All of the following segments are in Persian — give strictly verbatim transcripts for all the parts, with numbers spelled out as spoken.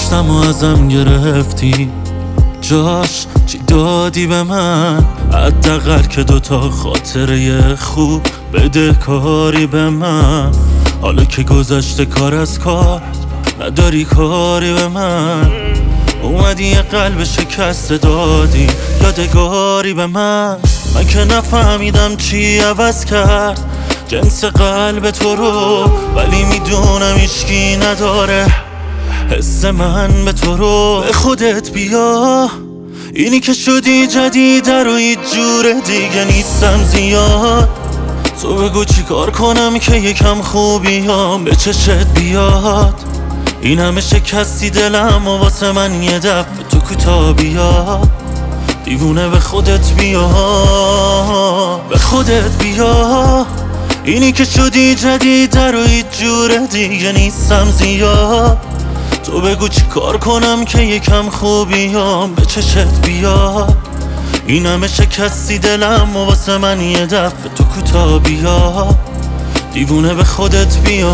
داشتم و ازم گرفتی، جاش چی دادی به من؟ حداقل که دوتا خاطره خوب بده کاری به من. حالا که گذشته کار از کار، نداری کاری به من. اومدی یه قلب شکسته دادی یادگاری به من. من که نفهمیدم چی عوض کرد جنس قلب تو رو، ولی میدونم هیچکی نداره حس من به تو رو. به خودت بیا، اینی که شدی جدیده رو هیچ جور دیگه نیستم زیاد. تو بگو چی کار کنم که یکم خوبیام به چشت بیاد. این همه شکستی دلم و واسه من یه دفعه تو کوتا بیا. دیوونه به خودت بیا، به خودت بیا. اینی که شدی جدیده رو هیچ جور دیگه نیستم زیاد. تو بگو چی کار کنم که یکم خوبیام به چشت بیاد. این همه شکستی دلم و واسه من یه دفعه تو کوتا بیا. دیوونه به خودت بیا.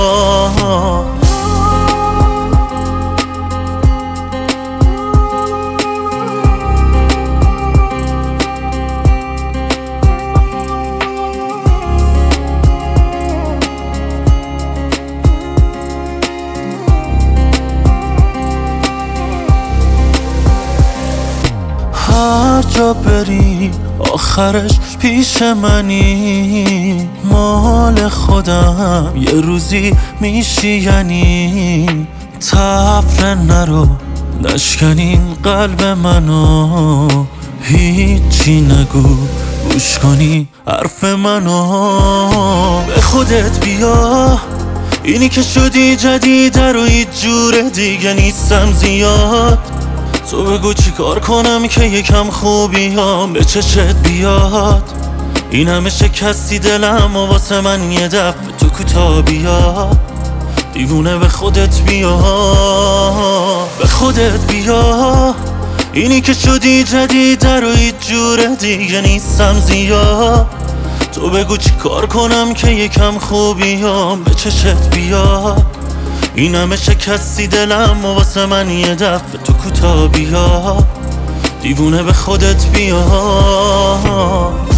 هر جا بری آخرش پیش منی، مال خودم یه روزی میشی یعنی. تفره نرو نشکنین قلب منو، هیچی نگو گوش کنی حرف منو. به خودت بیا، اینی که شدی جدیده رو هیچ جور دیگه نیستم زیاد. تو بگو چی کار کنم که یکم خوبیام به چشت بیاد. این همه شکستی دلم و واسه من یه دفعه تو کوتا بیا. دیوونه به خودت بیا، به خودت بیا. اینی که شدی جدیده رو هیچ جور دیگه نیستم زیاد. تو بگو چی کار کنم که یکم خوبیام به چشت بیاد. این همه شکستی دلم و واسه من یه دفعه تو کوتا بیا. دیوونه به خودت بیا.